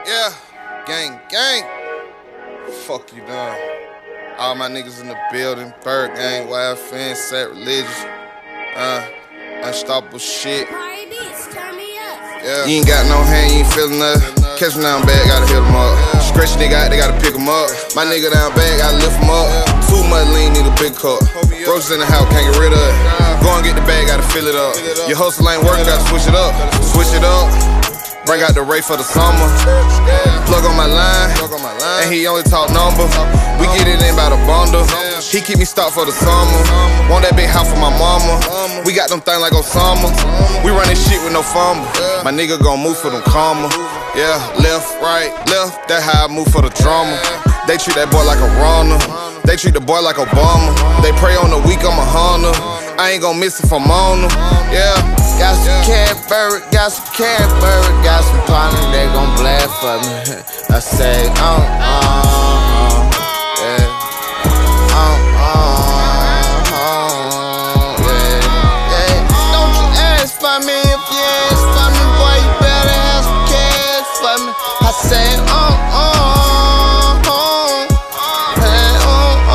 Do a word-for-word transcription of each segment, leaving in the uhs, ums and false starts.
Yeah, gang, gang. Fuck you, done. All my niggas in the building. Bird gang, wild fan, set religious. Uh, unstoppable shit. Yeah. You ain't got no hand, you ain't feeling nothing. Catch them down bad, gotta hit them up. Scratch a nigga out, they gotta pick them up. My nigga down bad, gotta lift them up. Too much lean, need a big cup. Roaches in the house, can't get rid of it. Go and get the bag, gotta fill it up. Your hustle ain't working, gotta switch it up. Switch it up. Bring out the rate for the summer. Plug on my line, and he only talk numbers. We get it in by the bundle. He keep me stocked for the summer. Want that big house for my mama. We got them things like Osama. We run this shit with no fumble. My nigga gon' move for them comma. Yeah, left, right, left. That's how I move for the drama. They treat that boy like a runner. They treat the boy like Obama. They pray on the week, I'm a Honda. I ain't gon' miss if I'm on them. Yeah. Got some Cadbury, got some Cadbury, got some partners, they gon' blast for me. I say, uh, uh, uh, yeah. Uh, uh, uh, yeah, yeah. Don't you ask for me, if you ask for me, boy, you better have some cash for me. I say, uh, uh, uh, hey, uh,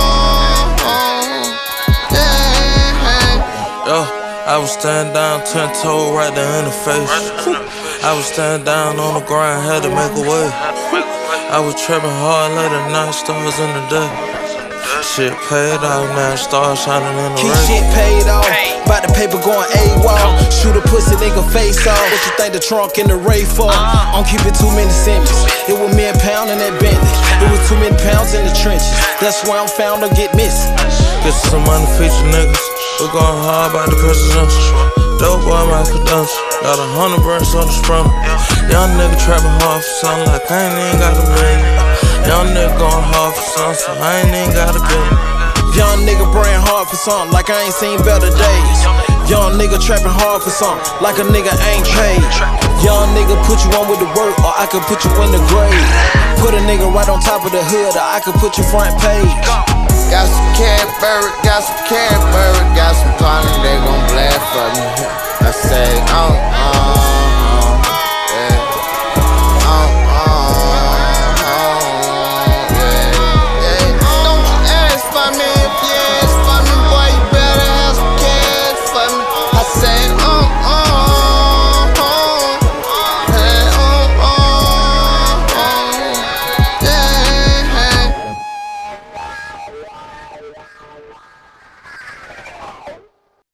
uh, uh, yeah. Yo. I was standing down, ten toe right there in the face. I was standing down on the grind, had to make a way. I was trapping hard late at night, stars in the day. Shit paid off now, stars shining in the Keep rain. shit paid off, bout the paper going AWOL. Shoot a pussy nigga face off. What you think the trunk in the Ray for? I don't keep it too many similes. It was me and Pound in that Bentley. It was too many pounds in the trenches. That's why I'm found to get missing. Get some money, feature niggas. We going hard about the presidential. Dope boy, my credentials. Got a hundred birds on the sprint. Young nigga trapping hard for something like I ain't even got a million. Young nigga going hard for something, so I ain't even got a billion. Young nigga praying hard for something like I ain't seen better days. Young nigga trapping hard for something like a nigga ain't paid. Young nigga put you on with the work, or I could put you in the grave. Put a nigga right on top of the hood, or I could put you front page. Got some Cadbury, got some Cadbury, got some partners, they gon' blast for me. I say, uh,